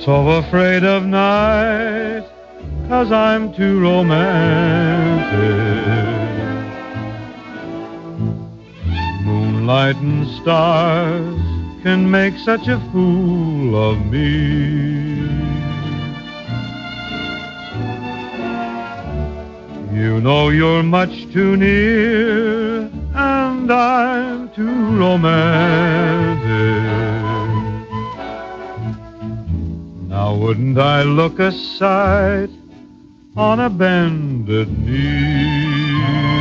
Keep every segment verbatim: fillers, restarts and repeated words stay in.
so afraid of night, 'cause I'm too romantic. Moonlight and stars can make such a fool of me. You know you're much too near, and I'm too romantic. Now wouldn't I look a sight on a bended knee?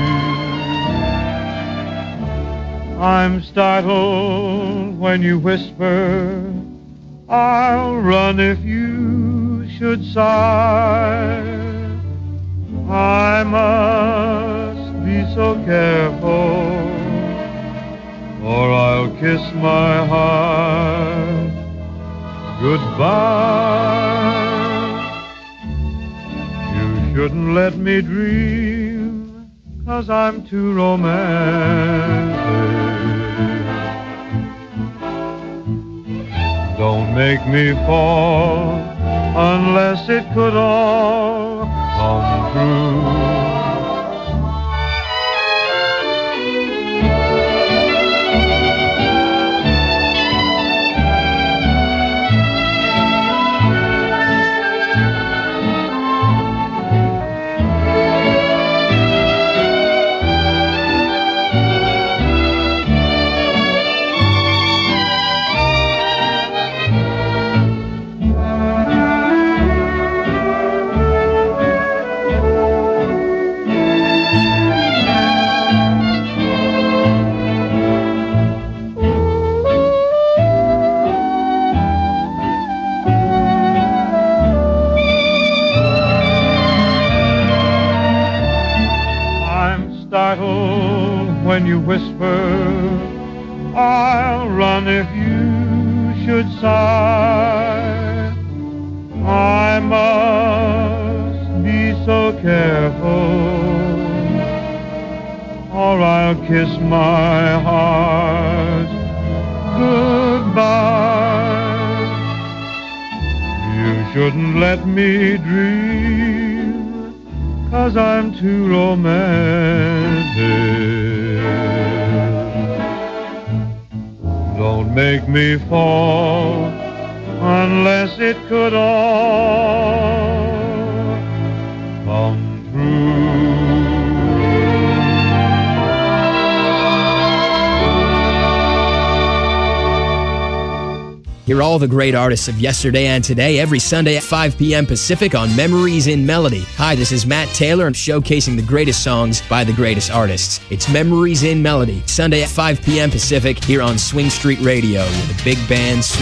I'm startled when you whisper, I'll run if you should sigh. I must be so careful, or I'll kiss my heart goodbye. You shouldn't let me dream, 'cause I'm too romantic. Don't make me fall unless it could all come true. When you whisper, I'll run if you should sigh. I must be so careful, or I'll kiss my heart goodbye. You shouldn't let me dream, 'cause I'm too romantic. Don't make me fall unless it could all come true. Hear all the great artists of yesterday and today every Sunday at five p.m. Pacific on Memories in Melody. Hi, this is Matt Taylor. I'm showcasing the greatest songs by the greatest artists. It's Memories in Melody, Sunday at five p.m. Pacific here on Swing Street Radio with a big band.